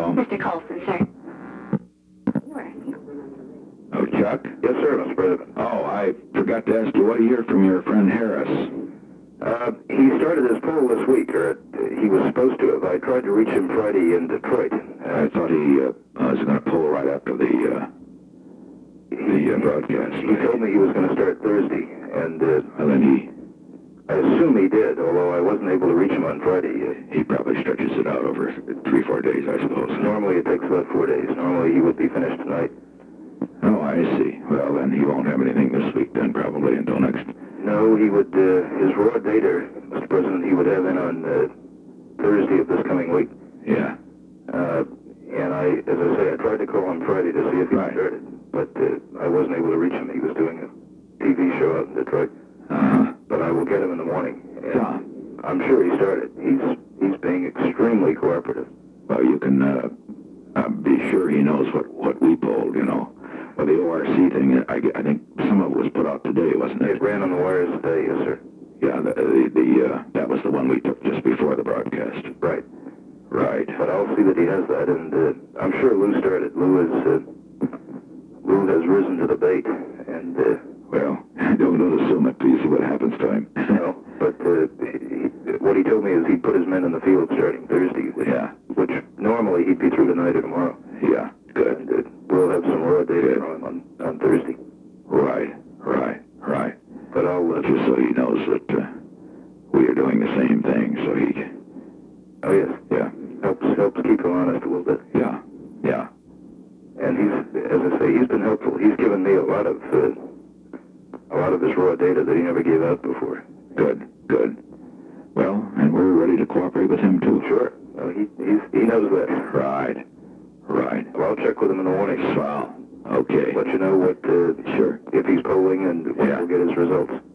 Hello? Mr. Colson, sir. Oh, Chuck? Yes, sir, Mr. President. Oh, I forgot to ask you, what do you hear from your friend Harris? He started his poll this week, or he was supposed to have. I tried to reach him Friday in Detroit. I thought he was going to pull right after the broadcast. He told me he was going to start Thursday, and Well, then I assume he did, although I wasn't able to reach him on Friday. he probably stretches it out over 3-4 days, I suppose. Normally it takes about 4 days. Normally he would be finished tonight. Oh, I see. Well, then he won't have anything this week, then, probably until next. No, he would, his raw data, Mr. President, he would have in on Thursday of this coming week. Yeah. And as I say, I tried to call him Friday to see if he started, but I wasn't able to reach him. He was doing a TV show out in Detroit. Uh-huh. But I will get him in the morning. And Yeah. I'm sure he started. He's being extremely cooperative. Well, you can be sure he knows what we polled, you know. Well, the ORC thing, I think some of it was put out today, wasn't it? It ran on the wires today, yes, sir. Yeah, that was the one we took just before the broadcast. Right. Right. But I'll see that he has that, and I'm sure Lou started. Lou has risen to the bait, and Well, don't assume it till you see what happens to him. no. But what he told me is he'd put his men in the field starting Thursday. Yeah. Which normally he'd be through tonight or tomorrow. Yeah. Good. And we'll have some raw data from him on Thursday. Right. But I'll Just so he knows that we are doing the same thing, so he... Oh yes. Yeah. Helps keep him honest a little bit. Yeah. And he's, as I say, he's been helpful. He's given me a lot of his raw data that he never gave out before. Good. Well, and we're ready to cooperate with him, too. Sure. He knows that. Right. Well, I'll check with him in the morning. Well, okay. Let you know what, Sure. if he's polling and when we'll get his results.